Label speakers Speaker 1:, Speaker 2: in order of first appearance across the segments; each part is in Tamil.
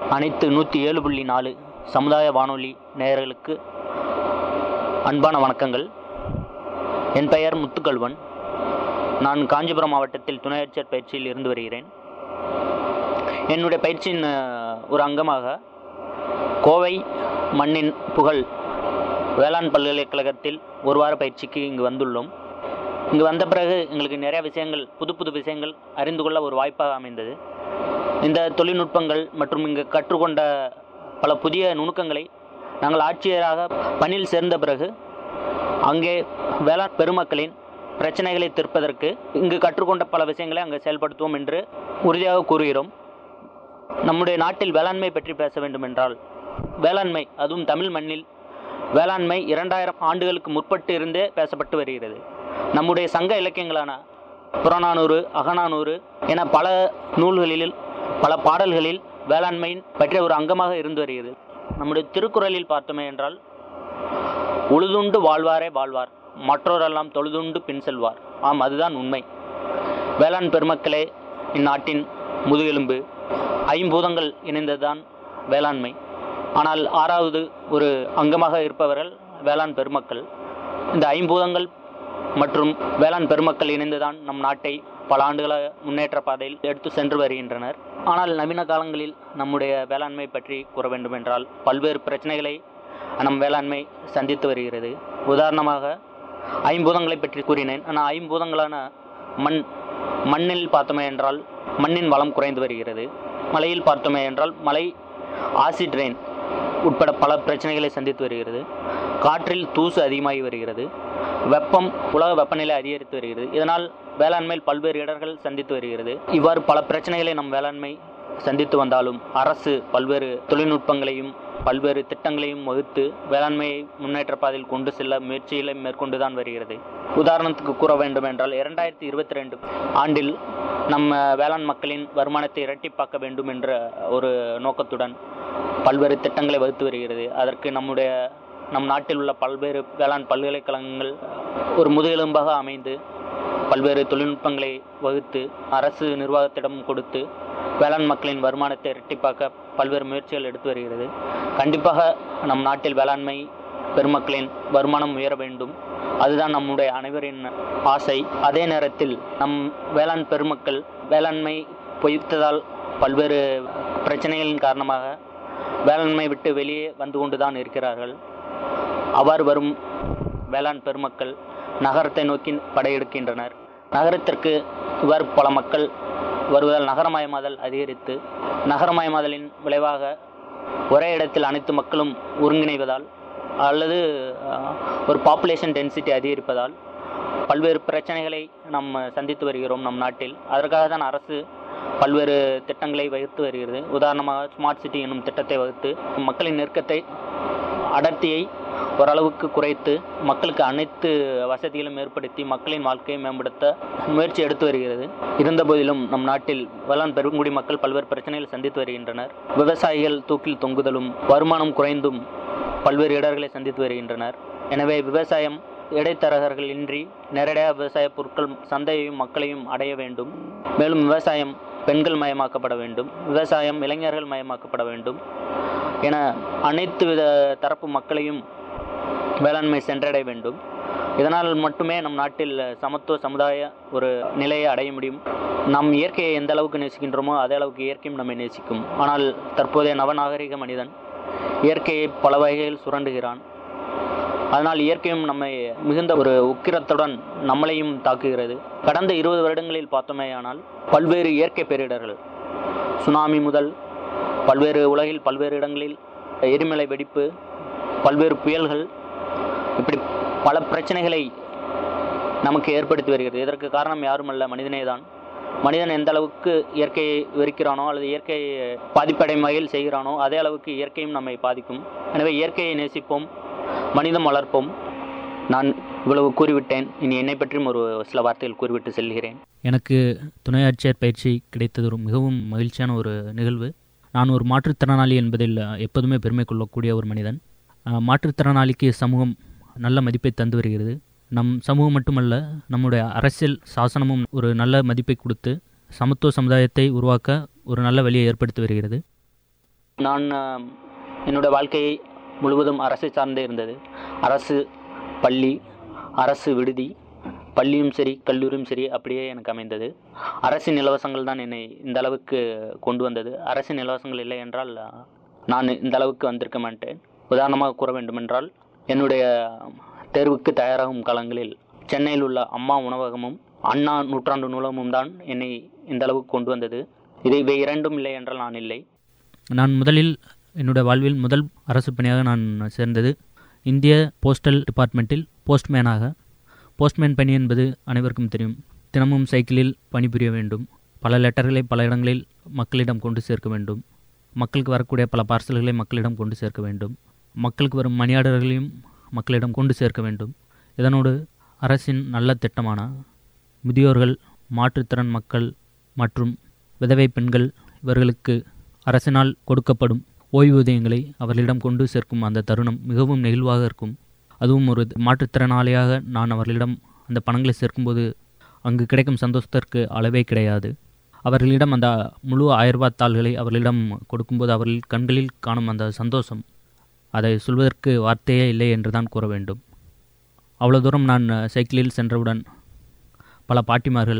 Speaker 1: அனைத்து 107.4 சமுதாய வானொலி நேயர்களுக்கு அன்பான வணக்கங்கள். என் பெயர் முத்துக்கல்வன். நான் காஞ்சிபுரம் மாவட்டத்தில் துணை ஆட்சியர் பயிற்சியில் இருந்து வருகிறேன். என்னுடைய பயிற்சியின் ஒரு அங்கமாக கோவை மண்ணின் புகழ் வேளாண் பல்கலைக்கழகத்தில் ஒரு வார பயிற்சிக்கு இங்கு வந்துள்ளோம். இங்கு வந்த பிறகு எங்களுக்கு நிறைய விஷயங்கள், புது விஷயங்கள் அறிந்து கொள்ள ஒரு வாய்ப்பாக அமைந்தது. இந்த தொழில்நுட்பங்கள் மற்றும் இங்கு கற்றுக்கொண்ட பல புதிய நுணுக்கங்களை நாங்கள் ஆட்சியராக பணியில் சேர்ந்த பிறகு அங்கே வேளாண் பெருமக்களின் பிரச்சனைகளை தீர்ப்பதற்கு இங்கு கற்றுக்கொண்ட பல விஷயங்களை அங்கே செயல்படுத்துவோம் என்று உறுதியாக கூறுகிறோம். நம்முடைய நாட்டில் வேளாண்மை பற்றி பேச வேண்டும் என்றால், வேளாண்மை, அதுவும் தமிழ் மண்ணில் வேளாண்மை 2000 ஆண்டுகளுக்கு முற்பட்டு இருந்தே பேசப்பட்டு வருகிறது. நம்முடைய சங்க இலக்கியங்களான புறநானூறு, அகநானூறு என பல நூல்களில், பல பாடல்களில் வேளாண்மையின் பற்றிய ஒரு அங்கமாக இருந்து வருகிறது. நம்முடைய திருக்குறளில் பார்த்தோமே என்றால், உழுதுண்டு வாழ்வாரே வாழ்வார், மற்றோரெல்லாம் தொழுதுண்டு பின் செல்வார். ஆம், அதுதான் உண்மை. வேளாண் பெருமக்களே இந்நாட்டின் முதுகெலும்பு. ஐம்பூதங்கள் இணைந்ததுதான் வேளாண்மை. ஆனால் 6வது ஒரு அங்கமாக இருப்பவர்கள் வேளாண் பெருமக்கள். இந்த ஐம்பூதங்கள் மற்றும் வேளாண் பெருமக்கள் இணைந்துதான் நம் நாட்டை பல ஆண்டுகளாக முன்னேற்ற பாதையில் எடுத்து சென்று வருகின்றனர். ஆனால் நவீன காலங்களில் நம்முடைய வேளாண்மை பற்றி கூற வேண்டுமென்றால், பல்வேறு பிரச்சனைகளை நம் வேளாண்மை சந்தித்து வருகிறது. உதாரணமாக ஐம்பூதங்களை பற்றி கூறினேன். ஆனால் ஐம்பூதங்களான மண்ணில் பார்த்தோமே என்றால் மண்ணின் வளம் குறைந்து வருகிறது. மழையில் பார்த்தோமே என்றால் மழை, ஆசிட் ரெயின் உட்பட பல பிரச்சனைகளை சந்தித்து வருகிறது. காற்றில் தூசு அதிகமாகி வருகிறது. வெப்பம், உலக வெப்பநிலை அதிகரித்து வருகிறது. இதனால் வேளாண்மையில் பல்வேறு இடர்கள் சந்தித்து வருகிறது. இவ்வாறு பல பிரச்சனைகளை நம் வேளாண்மை சந்தித்து வந்தாலும் அரசு பல்வேறு தொழில்நுட்பங்களையும் பல்வேறு திட்டங்களையும் வகுத்து வேளாண்மையை முன்னேற்ற பாதையில் கொண்டு செல்ல முயற்சிகளை மேற்கொண்டுதான் வருகிறது. உதாரணத்துக்கு கூற வேண்டும் என்றால், 2022 ஆண்டில் நம்ம வேளாண் மக்களின் வருமானத்தை இரட்டிப்பாக்க வேண்டும் என்ற ஒரு நோக்கத்துடன் பல்வேறு திட்டங்களை வகுத்து வருகிறது. அதற்கு நம் நாட்டில் உள்ள பல்வேறு வேளாண் பல்கலைக்கழகங்கள் ஒரு முதுகெலும்பாக அமைந்து பல்வேறு தொழில்நுட்பங்களை வகுத்து அரசு நிர்வாகத்திடம் கொடுத்து வேளாண் மக்களின் வருமானத்தை இரட்டிப்பாக்க பல்வேறு முயற்சிகள் எடுத்து வருகிறது. கண்டிப்பாக நம் நாட்டில் வேளாண்மை பெருமக்களின் வருமானம் உயர வேண்டும். அதுதான் நம்முடைய அனைவரின் ஆசை. அதே நேரத்தில் நம் வேளாண் பெருமக்கள் வேளாண்மை பொய்த்ததால் பல்வேறு பிரச்சனைகளின் காரணமாக வேளாண்மை விட்டு வெளியே வந்து கொண்டுதான் இருக்கிறார்கள். அவ்வாறு வரும் வேளாண் பெருமக்கள் நகரத்தை நோக்கி படையெடுக்கின்றனர். நகரத்திற்கு இவ்வாறு பல மக்கள் வருவதால் நகரமயமாதல் அதிகரித்து, நகரமயமாதலின் விளைவாக ஒரே இடத்தில் அனைத்து மக்களும் ஒருங்கிணைவதால் அல்லது ஒரு பாப்புலேஷன் டென்சிட்டி அதிகரிப்பதால் பல்வேறு பிரச்சனைகளை நாம் சந்தித்து வருகிறோம் நம் நாட்டில். அதற்காக தான் அரசு பல்வேறு திட்டங்களை வகுத்து வருகிறது. உதாரணமாக ஸ்மார்ட் சிட்டி என்னும் திட்டத்தை வகுத்து மக்களின் நெருக்கத்தை, அடர்த்தியை ஓரளவுக்கு குறைத்து மக்களுக்கு அனைத்து வசதிகளும் ஏற்படுத்தி மக்களின் வாழ்க்கையை மேம்படுத்த முயற்சி எடுத்து வருகிறது. இருந்தபோதிலும் நம் நாட்டில் வேளாண் பெருங்குடி மக்கள் பல்வேறு பிரச்சனைகளை சந்தித்து வருகின்றனர். விவசாயிகள் தூக்கில் தொங்குதலும் வருமானம் குறைந்தும் பல்வேறு இடர்களை சந்தித்து வருகின்றனர். எனவே விவசாயம் இடைத்தரகர்கள் இன்றி நேரடியாக விவசாய பொருட்கள் சந்தையையும் மக்களையும் அடைய வேண்டும். மேலும் விவசாயம் பெண்கள் மயமாக்கப்பட வேண்டும், விவசாயம் இளைஞர்கள் மயமாக்கப்பட வேண்டும் என அனைத்து வித தரப்பு மக்களையும் வேளாண்மை சென்றடைய வேண்டும். இதனால் மட்டுமே நம் நாட்டில் சமத்துவ சமுதாய ஒரு நிலையை அடைய முடியும். நாம் இயற்கையை எந்த அளவுக்கு நேசிக்கின்றோமோ அதே அளவுக்கு இயற்கையும் நம்மை நேசிக்கும். ஆனால் தற்போதைய நவநாகரிக மனிதன் இயற்கையை பல வகையில் சுரண்டுகிறான். அதனால் இயற்கையும் நம்மை மிகுந்த ஒரு உக்கிரத்துடன் நம்மளையும் தாக்குகிறது. கடந்த 20 வருடங்களில் பார்த்தோமேயானால் பல்வேறு இயற்கை பேரிடர்கள், சுனாமி முதல் பல்வேறு உலகில் பல்வேறு இடங்களில் எரிமலை வெடிப்பு, பல்வேறு புயல்கள், இப்படி பல பிரச்சனைகளை நமக்கு ஏற்படுத்தி வருகிறது. இதற்கு காரணம் யாருமல்ல, மனிதனே தான். மனிதன் எந்த அளவுக்கு இயற்கையை வெறுக்கிறானோ அல்லது இயற்கையை பாதிப்படையும் வகையில் செய்கிறானோ அதே அளவுக்கு இயற்கையும் நம்மை பாதிக்கும். எனவே இயற்கையை நேசிப்போம், மனிதம் வளர்ப்போம். நான் இவ்வளவு கூறிவிட்டேன். இனி என்னை பற்றியும் ஒரு சில வார்த்தைகள் கூறிவிட்டு செல்கிறேன்.
Speaker 2: எனக்கு துணை ஆட்சியர் பயிற்சி கிடைத்தது ஒரு மிகவும் மகிழ்ச்சியான ஒரு நிகழ்வு. நான் ஒரு மாற்றுத்திறனாளி என்பதில் எப்போதுமே பெருமை கொள்ளக்கூடிய ஒரு மனிதன். மாற்றுத்திறனாளிக்கு சமூகம் நல்ல மதிப்பை தந்து வருகிறது. நம் சமூகம் மட்டுமல்ல, நம்முடைய அரசியல் சாசனமும் ஒரு நல்ல மதிப்பை கொடுத்து சமத்துவ சமுதாயத்தை உருவாக்க ஒரு நல்ல வழியை ஏற்படுத்தி வருகிறது.
Speaker 1: நான் என்னோடய வாழ்க்கையை முழுவதும் அரசை சார்ந்தே இருந்தது. அரசு பள்ளி, அரசு விடுதி, பள்ளியும் சரி கல்லூரியும் சரி அப்படியே எனக்கு அமைந்தது. அரசின் இலவசங்கள் தான் என்னை இந்த அளவுக்கு கொண்டு வந்தது. அரசின் இலவசங்கள் இல்லை என்றால் நான் இந்த அளவுக்கு வந்திருக்க மாட்டேன். உதாரணமாக கூற வேண்டுமென்றால், என்னுடைய தேர்வுக்கு தயாராகும் காலங்களில் சென்னையில் உள்ள அம்மா உணவகமும் அண்ணா நூற்றாண்டு நூலகமும் தான் என்னை இந்த அளவுக்கு கொண்டு வந்தது. இவை இரண்டும் இல்லை என்றால் நான் இல்லை.
Speaker 2: நான் முதலில் என்னுடைய வாழ்வில் முதல் அரசு பணியாக நான் சேர்ந்தது இந்திய போஸ்டல் டிபார்ட்மெண்ட்டில் போஸ்ட்மேனாக. போஸ்ட்மேன் பணி என்பது அனைவருக்கும் தெரியும். தினமும் சைக்கிளில் பணிபுரிய வேண்டும். பல லெட்டர்களை பல இடங்களில் மக்களிடம் கொண்டு சேர்க்க வேண்டும். மக்களுக்கு வரக்கூடிய பல பார்சல்களை மக்களிடம் கொண்டு சேர்க்க வேண்டும். மக்களுக்கு வரும் மணி ஆர்டர்களையும் மக்களிடம் கொண்டு சேர்க்க வேண்டும். இதனோடு அரசின் நல்ல திட்டமான முதியோர்கள், மாற்றுத்திறன் மக்கள் மற்றும் விதவை பெண்கள் இவர்களுக்கு அரசினால் கொடுக்கப்படும் ஓய்வூதியங்களை அவர்களிடம் கொண்டு சேர்க்கும் அந்த தருணம் மிகவும் நெகிழ்வாக இருக்கும். அதுவும் ஒரு மாற்றுத்திறனாளியாக நான் அவர்களிடம் அந்த பணங்களை சேர்க்கும்போது அங்கு கிடைக்கும் சந்தோஷத்திற்கு அளவே கிடையாது. அவர்களிடம் அந்த முழு 1000 ரூபாய் தாள்களை அவர்களிடம் கொடுக்கும்போது அவர்கள் கண்களில் காணும் அந்த சந்தோஷம், அதை சொல்வதற்கு வார்த்தையே இல்லை என்று தான் கூற வேண்டும். அவ்வளோ தூரம் நான் சைக்கிளில் சென்றவுடன் பல பாட்டிமார்கள்,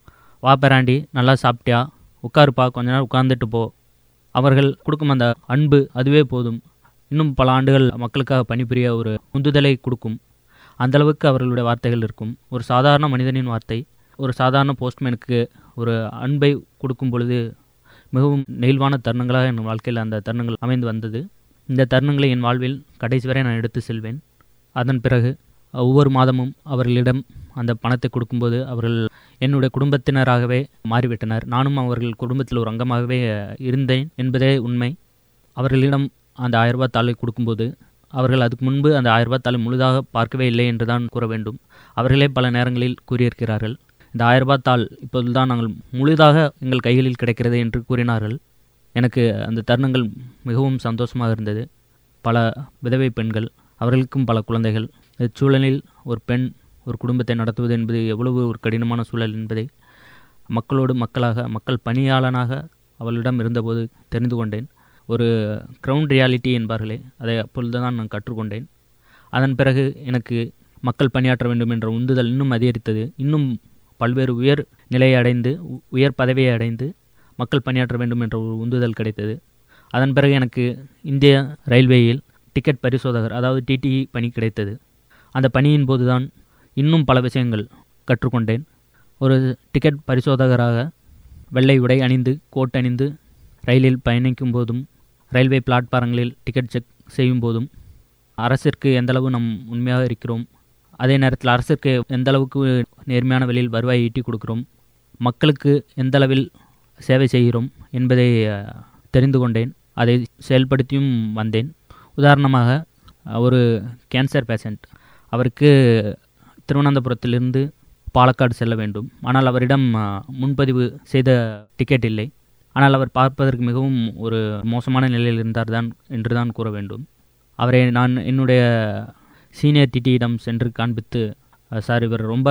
Speaker 2: வா பேராண்டி, நல்லா சாப்பிட்டியா, உட்காருப்பா, கொஞ்ச நேரம் உட்கார்ந்துட்டு போ. அவர்கள் கொடுக்கும் அந்த அன்பு அதுவே போதும். இன்னும் பல ஆண்டுகள் மக்களுக்காக பணிபுரிய ஒரு உந்துதலை கொடுக்கும். அந்தளவுக்கு அவர்களுடைய வார்த்தைகள் இருக்கும். ஒரு சாதாரண மனிதனின் வார்த்தை ஒரு சாதாரண போஸ்ட்மேனுக்கு ஒரு அன்பை கொடுக்கும் பொழுது மிகவும் நெகிழ்வான தருணங்களாக என் வாழ்க்கையில் அந்த தருணங்கள் அமைந்து வந்தது. இந்த தருணங்களை என் வாழ்வில் கடைசி வரை நான் எடுத்து செல்வேன். அதன் பிறகு ஒவ்வொரு மாதமும் அவர்களிடம் அந்த பணத்தை கொடுக்கும்போது அவர்கள் என்னுடைய குடும்பத்தினராகவே மாறிவிட்டனர். நானும் அவர்கள் குடும்பத்தில் ஒரு அங்கமாகவே இருந்தேன் என்பதே உண்மை. அவர்களிடம் அந்த 1000 ரூபாய் தாளை கொடுக்கும்போது அவர்கள் அதுக்கு முன்பு அந்த 1000 ரூபாய் தாளை முழுதாக பார்க்கவே இல்லை என்று தான் கூற வேண்டும். அவர்களே பல நேரங்களில் கூறியிருக்கிறார்கள், இந்த 1000 ரூபாய் தாள் இப்போது தான் நாங்கள் முழுதாக எங்கள் கைகளில் கிடைக்கிறது என்று கூறினார்கள். எனக்கு அந்த தருணங்கள் மிகவும் சந்தோஷமாக இருந்தது. பல விதவை பெண்கள், அவர்களுக்கும் பல குழந்தைகள். இச்சூழலில் ஒரு பெண் ஒரு குடும்பத்தை நடத்துவது என்பது எவ்வளவு ஒரு கடினமான சூழல் என்பதை மக்களோடு மக்களாக, மக்கள் பணியாளனாக அவளிடம் இருந்தபோது தெரிந்து கொண்டேன். ஒரு கிரவுண்ட் ரியாலிட்டி என்பார்களே, அதை அப்பொழுது தான் நான் கற்றுக்கொண்டேன். அதன் பிறகு எனக்கு மக்கள் பணியாற்ற வேண்டும் என்ற உந்துதல் இன்னும் அதிகரித்தது. இன்னும் பல்வேறு உயர் நிலையை அடைந்து, உயர் பதவியை அடைந்து மக்கள் பணியாற்ற வேண்டும் என்ற ஒரு உந்துதல் கிடைத்தது. அதன் பிறகு எனக்கு இந்திய ரயில்வேயில் டிக்கெட் பரிசோதகர், அதாவது டிடிஇ பணி கிடைத்தது. அந்த பணியின் போது தான் இன்னும் பல விஷயங்கள் கற்றுக்கொண்டேன். ஒரு டிக்கெட் பரிசோதகராக வெள்ளை உடை அணிந்து, கோட் அணிந்து ரயிலில் பயணிக்கும் போதும், ரயில்வே பிளாட்பாரங்களில் டிக்கெட் செக் செய்யும் போதும் அரசிற்கு எந்தளவு நாம் உண்மையாக இருக்கிறோம், அதே நேரத்தில் அரசிற்கு எந்தளவுக்கு நேர்மையான வழியில் வருவாயை ஈட்டி கொடுக்கிறோம், மக்களுக்கு எந்தளவில் சேவை செய்கிறோம் என்பதை தெரிந்து கொண்டேன். அதை செயல்படுத்தியும் வந்தேன். உதாரணமாக, ஒரு கேன்சர் பேஷண்ட், அவருக்கு திருவனந்தபுரத்திலிருந்து பாலக்காடு செல்ல வேண்டும். ஆனால் அவரிடம் முன்பதிவு செய்த டிக்கெட் இல்லை. ஆனால் அவர் பார்ப்பதற்கு மிகவும் ஒரு மோசமான நிலையில் இருந்தார் தான் என்று தான் கூற வேண்டும். அவரை நான் என்னுடைய சீனியர் டிடியிடம் சென்று காண்பித்து, சார், இவர் ரொம்ப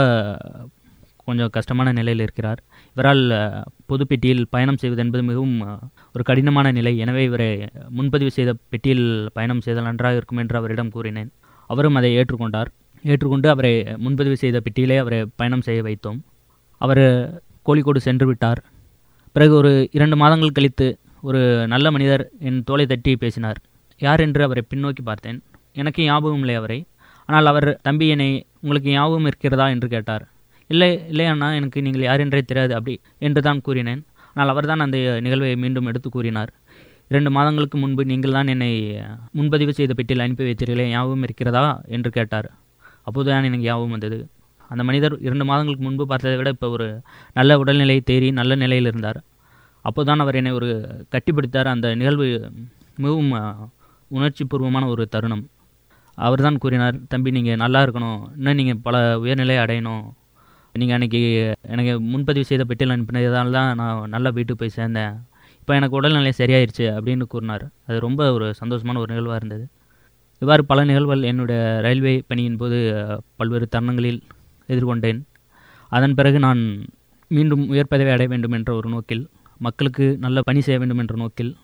Speaker 2: கொஞ்சம் கஷ்டமான நிலையில் இருக்கிறார், இவரால் பொது பெட்டியில் பயணம் செய்வது என்பது மிகவும் ஒரு கடினமான நிலை, எனவே இவரை முன்பதிவு செய்த பெட்டியில் பயணம் செய்தால் நன்றாக இருக்கும் என்று அவரிடம் கூறினேன். அவரும் அதை ஏற்றுக்கொண்டு அவரை முன்பதிவு செய்த பெட்டியிலே அவரை பயணம் செய்ய வைத்தோம். அவர் கோழிக்கோடு சென்று விட்டார். பிறகு ஒரு 2 மாதங்கள் கழித்து ஒரு நல்ல மனிதர் என் தோளை தட்டி பேசினார். யார் என்று அவரை பின்னோக்கி பார்த்தேன். எனக்கு ஞாபகம் இல்லை அவரை. ஆனால் அவர், தம்பி, என்னை உங்களுக்கு ஞாபகம் இருக்கிறதா என்று கேட்டார். இல்லை அண்ணா, எனக்கு நீங்கள் யார் என்றே தெரியாது அப்படி என்று தான் கூறினேன். ஆனால் அவர் தான் அந்த நிகழ்வை மீண்டும் எடுத்து கூறினார். 2 மாதங்களுக்கு முன்பு நீங்கள் தான் என்னை முன்பதிவு செய்த பெட்டியில் அனுப்பி வைத்தீர்களே, ஞாபகம் இருக்கிறதா என்று கேட்டார். அப்போது தான் எனக்கு ஞாபகம் வந்தது. அந்த மனிதர் 2 மாதங்களுக்கு முன்பு பார்த்ததை விட இப்போ ஒரு நல்ல உடல்நிலை தேறி நல்ல நிலையில் இருந்தார். அப்போது தான் அவர் என்னை ஒரு கட்டிப்பிடித்தார். அந்த நிகழ்வு மிகவும் உணர்ச்சி பூர்வமான ஒரு தருணம். அவர் தான் கூறினார், தம்பி, நீங்கள் நல்லா இருக்கணும், இன்னும் நீங்கள் பல உயர்நிலையை அடையணும், நீங்கள் அன்றைக்கி எனக்கு முன்பதிவு செய்த பெட்டியில் அனுப்பினதால் தான் நான் நல்லா வீட்டுக்கு போய் சேர்ந்தேன், இப்போ எனக்கு உடல்நிலை சரியாயிருச்சு அப்படின்னு கூறினார். அது ரொம்ப ஒரு சந்தோஷமான ஒரு நிகழ்வாக இருந்தது. இவ்வாறு பல நிகழ்வுகள் என்னுடைய ரயில்வே பணியின் போது பல்வேறு தருணங்களில் எதிர்கொண்டேன். அதன் பிறகு நான் மீண்டும் உயர் பதவி அடைய வேண்டும் என்ற ஒரு நோக்கில், மக்களுக்கு நல்ல பணி செய்ய வேண்டும் என்ற நோக்கில்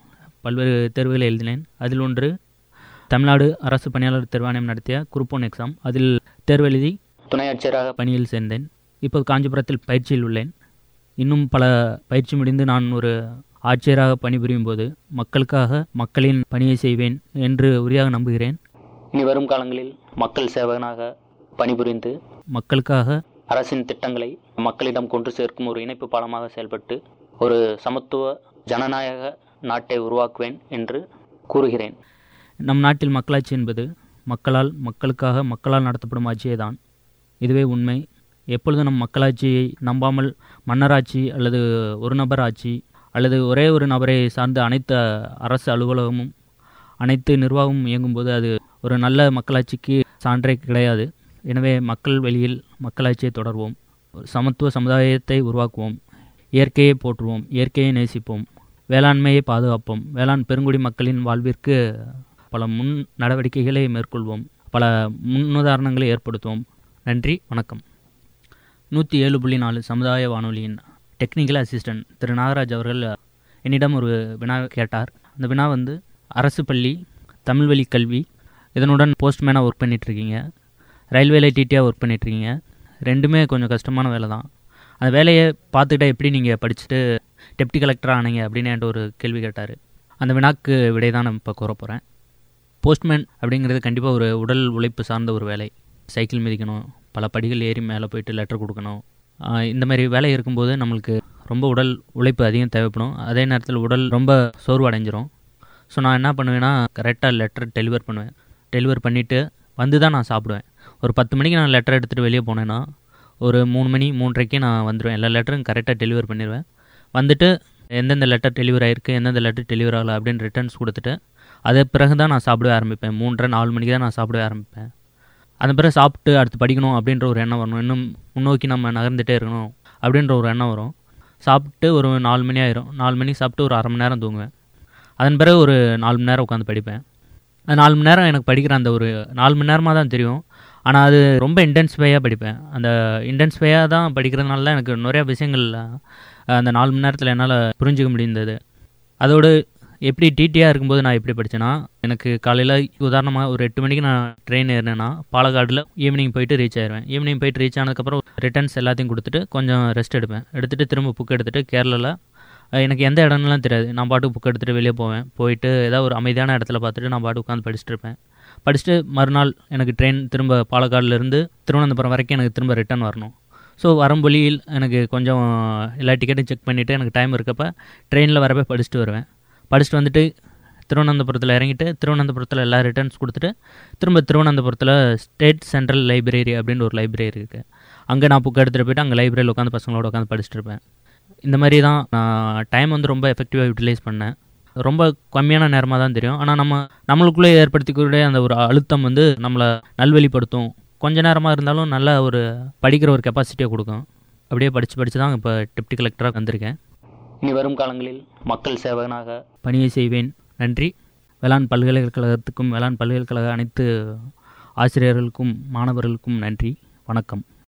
Speaker 2: பல்வேறு தேர்வுகளை எழுதினேன். அதில் ஒன்று தமிழ்நாடு அரசு பணியாளர் தேர்வாணையம் நடத்திய குரூப் 1 எக்ஸாம். அதில் தேர்வு எழுதி
Speaker 1: துணை ஆட்சியராக
Speaker 2: பணியில் சேர்ந்தேன். இப்போது காஞ்சிபுரத்தில் பயிற்சியில் உள்ளேன். இன்னும் பல பயிற்சி முடிந்து நான் ஒரு ஆட்சியராக பணிபுரியும் போது மக்களுக்காக மக்களின் பணியை செய்வேன் என்று உறுதியாக நம்புகிறேன்.
Speaker 1: இனி வரும் காலங்களில் மக்கள் சேவகனாக பணிபுரிந்து
Speaker 2: மக்களுக்காக
Speaker 1: அரசின் திட்டங்களை மக்களிடம் கொண்டு சேர்க்கும் ஒரு இணைப்பு பாலமாக செயல்பட்டு ஒரு சமத்துவ ஜனநாயக நாட்டை உருவாக்குவேன் என்று கூறுகிறேன்.
Speaker 2: நம் நாட்டில் மக்களாட்சி என்பது மக்களால் மக்களுக்காக மக்களால் நடத்தப்படும் ஆட்சியே தான். இதுவே உண்மை. எப்பொழுதும் நம் மக்களாட்சியை நம்பாமல் மன்னராட்சி அல்லது ஒரு நபர் ஆட்சி அல்லது ஒரே ஒரு நபரை சார்ந்த அனைத்து அரசு அலுவலகமும் அனைத்து நிர்வாகமும் இயங்கும்போது அது ஒரு நல்ல மக்களாட்சிக்கு சான்றே கிடையாது. எனவே மக்கள் வெளியில் மக்களாட்சியை தொடர்வோம். சமத்துவ சமுதாயத்தை உருவாக்குவோம். இயற்கையை போற்றுவோம். இயற்கையை நேசிப்போம். வேளாண்மையை பாதுகாப்போம். வேளாண் பெருங்குடி மக்களின் வாழ்விற்கு பல முன் நடவடிக்கைகளை மேற்கொள்வோம். பல முன்னுதாரணங்களை ஏற்படுத்துவோம். நன்றி, வணக்கம். 107.4 சமுதாய வானொலியின் டெக்னிக்கல் அசிஸ்டன்ட் திரு நாகராஜ் அவர்கள் என்னிடம் ஒரு வினா கேட்டார். அந்த வினா அரசு பள்ளி, தமிழ் வழி கல்வி, இதனுடன் போஸ்ட்மேனாக ஒர்க் பண்ணிகிட்ருக்கீங்க, ரயில்வேல டிடியாக ஒர்க் பண்ணிகிட்ருக்கீங்க. ரெண்டுமே கொஞ்சம் கஷ்டமான வேலை தான். அந்த வேலையை பார்த்துக்கிட்டா எப்படி நீங்கள் படிச்சுட்டு டெப்டி கலெக்டராக ஆனீங்க அப்படின்னு என்கிட்ட ஒரு கேள்வி கேட்டார். அந்த வினாக்கு விடை தான் நான் இப்போ கூற போகிறேன். போஸ்ட்மேன் அப்படிங்கிறது கண்டிப்பாக ஒரு உடல் உழைப்பு சார்ந்த ஒரு வேலை. சைக்கிள் மிதிக்கணும், பல படிகள் ஏறி மேலே போயிட்டு லெட்டர் கொடுக்கணும். இந்த மாதிரி வேலை இருக்கும்போது நம்மளுக்கு ரொம்ப உடல் உழைப்பு அதிகம் தேவைப்படும். அதே நேரத்தில் உடல் ரொம்ப சோர்வு அடைஞ்சிரும். ஸோ நான் என்ன பண்ணுவேன்னா, கரெக்டாக லெட்டர் டெலிவர் பண்ணுவேன். டெலிவர் பண்ணிவிட்டு தான் நான் சாப்பிடுவேன். ஒரு 10 மணிக்கு நான் லெட்டர் எடுத்துகிட்டு வெளியே போனேன்னா ஒரு 3 மணி 3:30க்கு நான் வந்துடுவேன். எல்லா லெட்டரும் கரெக்டாக டெலிவர் பண்ணிடுவேன். வந்துட்டு எந்தெந்த லெட்டர் டெலிவர் ஆகிருக்கு, எந்தெந்த லெட்டர் டெலிவர் ஆகலை அப்படின்னு ரிட்டர்ன்ஸ் கொடுத்துட்டு அது பிறகு தான் நான் சாப்பிடவே ஆரம்பிப்பேன். 3:30-4 மணிக்கு தான் நான் சாப்பிடவே ஆரம்பிப்பேன். அந்த பிறகு சாப்பிட்டு அடுத்து படிக்கணும் அப்படின்ற ஒரு எண்ணம் வரணும். இன்னும் முன்னோக்கி நம்ம நகர்ந்துகிட்டே இருக்கணும் அப்படின்ற ஒரு எண்ணம் வரும். சாப்பிட்டு ஒரு 4 மணி ஆயிரும். 4 மணிக்கு சாப்பிட்டு ஒரு 1/2 மணி நேரம் தூங்குவேன். அதன் பிறகு ஒரு 4 மணி நேரம் உட்காந்து படிப்பேன். அந்த 4 மணி நேரம் எனக்கு படிக்கிற அந்த ஒரு 4 மணி நேரமாக தான் தெரியும். ஆனால் அது ரொம்ப இன்டென்சிஃபையாக படிப்பேன். அந்த இன்டென்சிஃபையாக தான் படிக்கிறதுனால தான் எனக்கு நிறையா விஷயங்கள் அந்த 4 மணி நேரத்தில் என்னால் புரிஞ்சிக்க முடிந்தது. அதோடு எப்படி டிடியாக இருக்கும்போது நான் எப்படி படித்தேன்னா, எனக்கு காலையில் உதாரணமாக ஒரு 8 மணிக்கு நான் ட்ரெயின் ஏறினேன்னா பாலக்காடில் ஈவினிங் போயிட்டு ரீச் ஆயிடுவேன். ஈவினிங் போயிட்டு ரீச் ஆனதுக்கப்புறம் ரிட்டர்ன்ஸ் எல்லாத்தையும் கொடுத்துட்டு கொஞ்சம் ரெஸ்ட் எடுப்பேன். எடுத்துகிட்டு திரும்ப புக் எடுத்துகிட்டு கேரளாவில் எனக்கு எந்த இடம்லாம் தெரியாது, நான் பாட்டுக்கு புக் எடுத்துகிட்டு வெளியே போவேன். போயிட்டு ஏதாவது ஒரு அமைதியான இடத்துல பார்த்துட்டு நான் பாட்டு உட்காந்து படிச்சுட்டு இருப்பேன். படிச்சுட்டு மறுநாள் எனக்கு ட்ரெயின் திரும்ப பாலக்காடுலேருந்து திருவனந்தபுரம் வரைக்கும் எனக்கு திரும்ப ரிட்டர்ன் வரணும். ஸோ வரும்பொழியில் எனக்கு கொஞ்சம் எல்லா டிக்கெட்டும் செக் பண்ணிவிட்டு எனக்கு டைம் இருக்கப்போ ட்ரெயினில் வரப்போ படிச்சுட்டு வருவேன். படிச்சுட்டு வந்துட்டு திருவனந்தபுரத்தில் இறங்கிட்டு திருவனந்தபுரத்தில் எல்லா ரிட்டர்ன்ஸ் கொடுத்துட்டு திரும்ப திருவனந்தபுரத்தில் ஸ்டேட் சென்ட்ரல் லைப்ரரி அப்படின்னு ஒரு லைப்ரரி இருக்குது. அங்கே நான் புக் எடுத்துகிட்டு போய்ட்டு அங்கே லைப்ரரியில் உட்காந்து பசங்களோட உட்காந்து படிச்சுட்டு இருப்பேன். இந்த மாதிரி தான் நான் டைம் ரொம்ப எஃபெக்டிவாக யூட்டிலைஸ் பண்ணேன். ரொம்ப கம்மியான நேரமாக தான் தெரியும். ஆனால் நம்மளுக்குள்ளே ஏற்படுத்திக்கூடிய அந்த ஒரு அழுத்தம் நம்மளை நல்வழிப்படுத்தும். கொஞ்ச நேரமாக இருந்தாலும் நல்ல ஒரு படிக்கிற ஒரு கெப்பாசிட்டியை கொடுக்கும். அப்படியே படித்து தான் இப்போ டெப்டி கலெக்டராக வந்திருக்கேன்.
Speaker 1: இனி வரும் காலங்களில் மக்கள் சேவகனாக
Speaker 2: பணியை செய்வேன். நன்றி. வேளாண் பல்கலைக்கழகத்துக்கும் வேளாண் பல்கலைக்கழக அனைத்து ஆசிரியர்களுக்கும் மாணவர்களுக்கும் நன்றி. வணக்கம்.